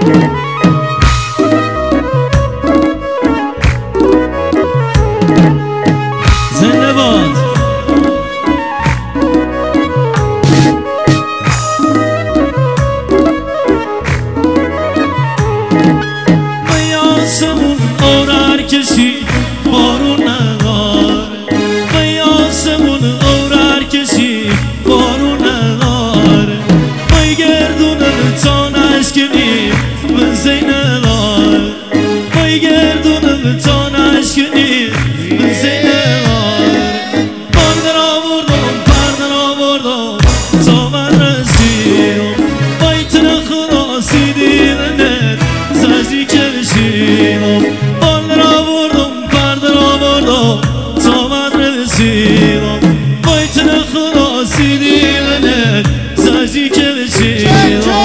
زنده باد. به آسمون آرر کشی بارون نگار، به آسمون آرر کشی بارون نگار، به گردون تا نشکنی به زینه‌دار، به گردون تا نشکنی به زینه‌دار. پردر آوردم پردر آوردم تا من رسیدم، بیتن خلاصی دیدنت زجی کشیدم. پردر آوردم پردر آوردم تا من رسیدم، بیتن خلاصی دیدنت زجی کشیدم.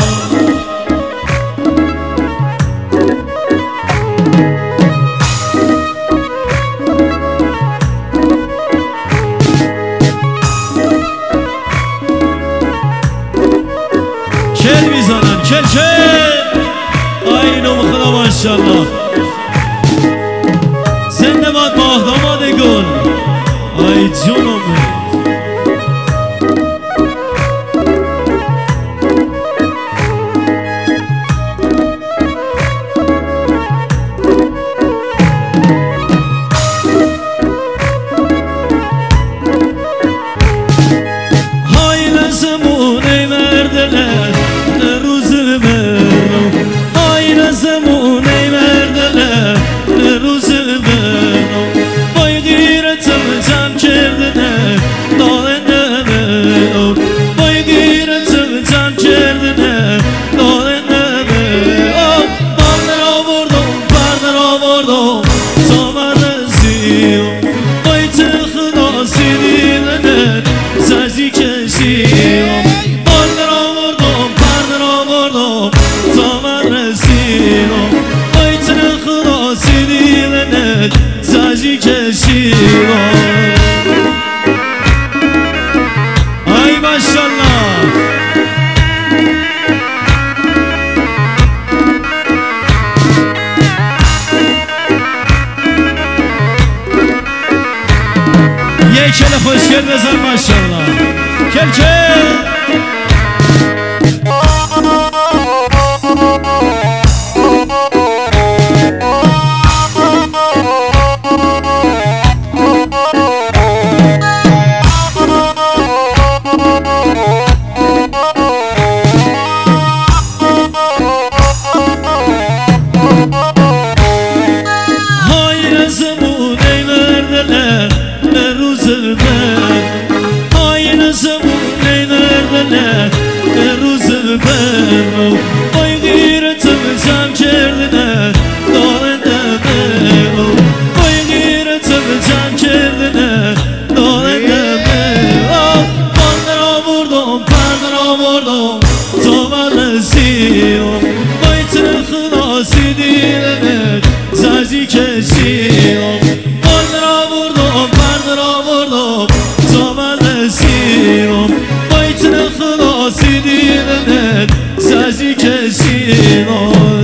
کل میزنن کل کل اینو خدا ماشاءالله. زنده باد ماه داماد گل ای جونم. های لزمون ای مردلر روز برم، های لزمون ای مردلر روز برم، بای غیرتم جمع کردنه دالنه برم، بای غیرتم جمع کردنه دالنه برم. پردر آوردم پردر آوردم تا من رسیدم، بیت خلاصی دیدنه زجی کشیدم. پردر آوردم پردر آوردم تا من رسیدم، بیت خلاصی دیدنه زجی کشیدم. ای ماشاءالله. یک کل خوشگل بزن ماشاءالله. کل کل های لزمون ای مردلر روز برم، های لزمون ای مردلر روز برم، بای غیرتم جمع کردنه دالنه برم، بای غیرتم جمع کردنه دالنه برم. پردر آوردم پردر آوردم تا من رسیدم، بیت خلاصی دیدنه زجی کشیدم. پردر آوردم پردر آوردم تا من رسیدم، بیت خلاصی دیدنه زجی کشیدم.